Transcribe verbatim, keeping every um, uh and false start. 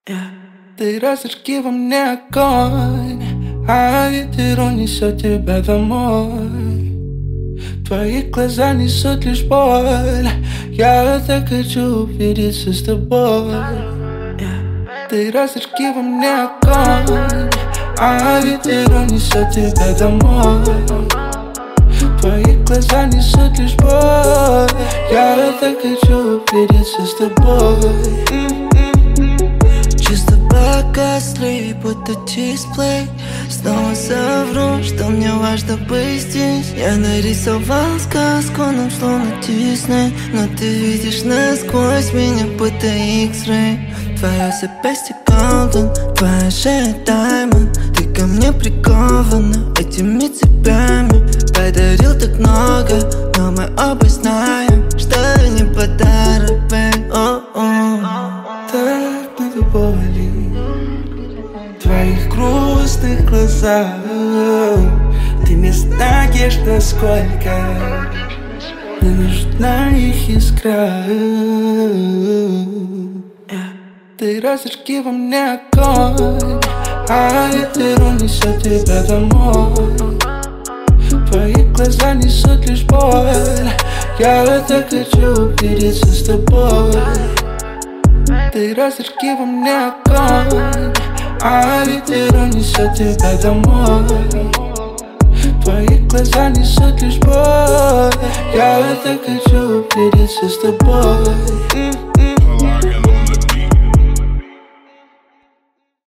Yeah. Ты разожги во мне огонь, а ветер унесет тебя домой. Твои глаза несут лишь боль, я так хочу увидеться с тобой. Yeah. Ты разожги во мне огонь, а ветер унесет тебя домой. Твои глаза несут лишь боль, я так хочу увидеться с тобой. Чисто погасли, будто дисплей. Снова совру, что мне важно быть здесь. Я нарисовал сказку, нам словно Дисней, но ты видишь насквозь меня, будто X-ray. Твое запястье голден, твоя шея даймонд. Ты ко мне прикована этими цепями. Подарил так много, но мы оба знаем, что не подарок, бэй. Так много боли в твоих грустных глазах. Ты не знаешь, насколько мне нужна их искра. Ты разожги во мне огонь, а ветер унесет тебя домой. Твои глаза несут лишь боль, я так хочу увидеться с тобой. Ты разожги во мне огонь, а ветер унесет тебя домой. Твои глаза несут лишь боль, я так хочу увидеться с тобой.